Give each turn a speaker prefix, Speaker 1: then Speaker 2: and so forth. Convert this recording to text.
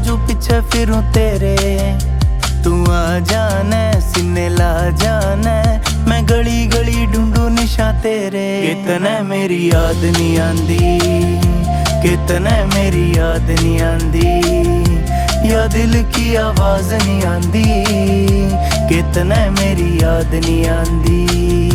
Speaker 1: बाजू पीछे फिरूं तेरे। तू आ जाने सीने ला जाने, मैं गली गली ढूंढू निशा तेरे। कितने मेरी याद नहीं आंदी, कितने मेरी याद नहीं आंदी, या दिल की आवाज नहीं आंदी। कितने मेरी याद नहीं आंदी।